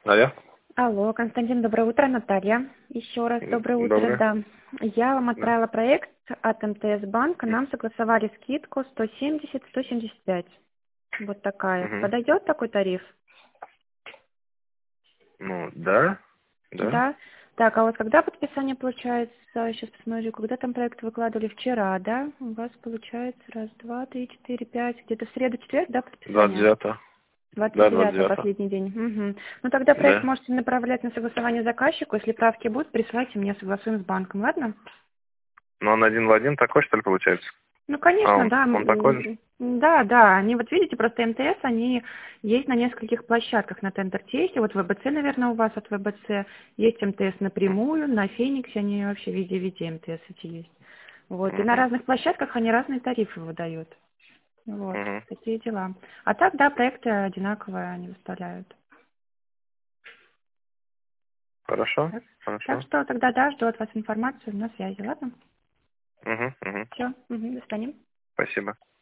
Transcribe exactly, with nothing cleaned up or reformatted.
Алло. Алло, Константин, доброе утро, Наталья. Еще раз М, доброе утро, Доброе. да. Я вам Да. отправила проект от МТС банка, М, нам согласовали скидку сто семьдесят сто семьдесят пять. Вот такая. мгм. Подойдет такой тариф? Ну, да, да. Да. Так, а вот когда подписание получается? Сейчас посмотрю, когда там проект выкладывали? Вчера, да? У вас получается раз, два, три, четыре, пять. Где-то в среду, четверг, да, двадцать подписание? девятое. двадцать Да, двадцать девятое девятое. последний день. Мгм. Ну тогда проект Да. можете направлять на согласование заказчику. Если правки будут, присылайте мне, согласуем с банком, ладно? Но он один в один такой, что ли, получается? Ну, А конечно, он, да. он такой же? м, Да, да. Они, вот видите, просто МТС, они есть на нескольких площадках на Тендер-Тесте. Вот ВБЦ, наверное, у вас от ВБЦ. Есть МТС М, напрямую, на Фениксе, они вообще везде-везде МТС эти есть. Вот. И на мгм, разных площадках они разные тарифы выдают. Вот. мгм. Такие дела. А так, да, проекты одинаковые они выставляют. Хорошо, Так, так хорошо. что тогда, да, жду от вас информацию на связи, ладно? Мгм, мгм. Все, до свидания. Спасибо.